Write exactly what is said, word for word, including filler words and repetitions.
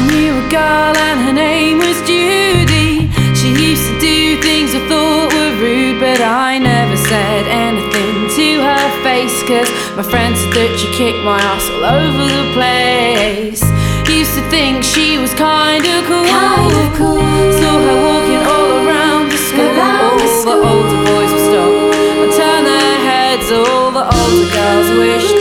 knew a girl and her name was Judy. She used to do things I thought were rude, but I never said anything to her face, cause my friend said that she kicked my ass all over the place. Used to think she was kinda cool, kinda cool. Saw her walking all around the school. Around the all school. the older boys would stop and turn their heads. All the older girls wished